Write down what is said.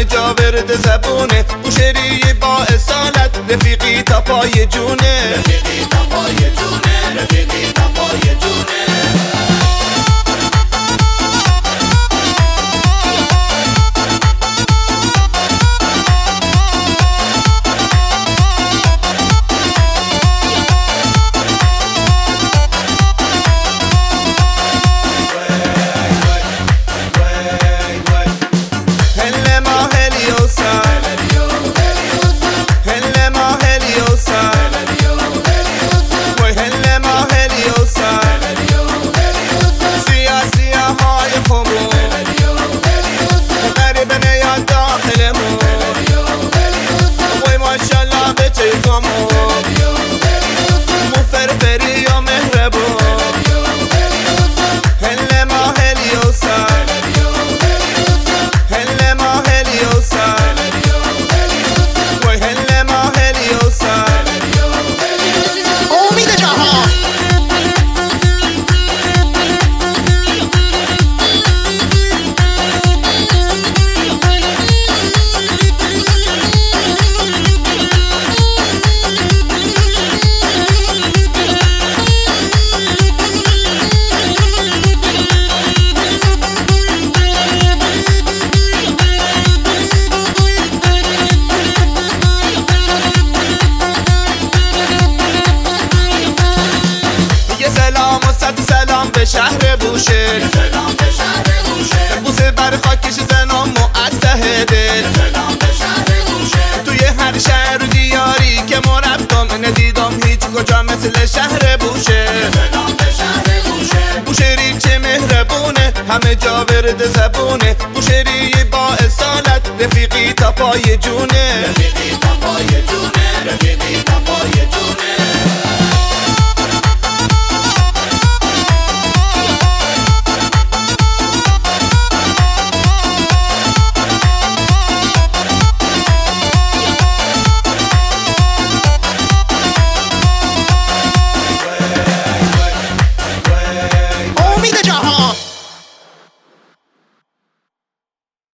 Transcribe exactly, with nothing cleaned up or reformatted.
همه جا ورد زبونه، بوشهری با اصالت، رفیقی تا پای جونه، رفیقی تا پای جونه، رفیقی تا پای جونه. سلام به شهر بوشهر، سلام به شهر بوشهر، بوسه بر خاکش زنم و از ته دل، سلام به شهر بوشهر. توی هر شهر و دیاری که ما رفتم ندیدم هیچ کجا مثل شهر بوشهر، سلام به شهر بوشهر. بوشهری چه مهربونه، همه جا ورد زبونه، بوشهری با اصالت، رفیقی تا پای جونه، رفیقی تا پای جونه، رفیقی تا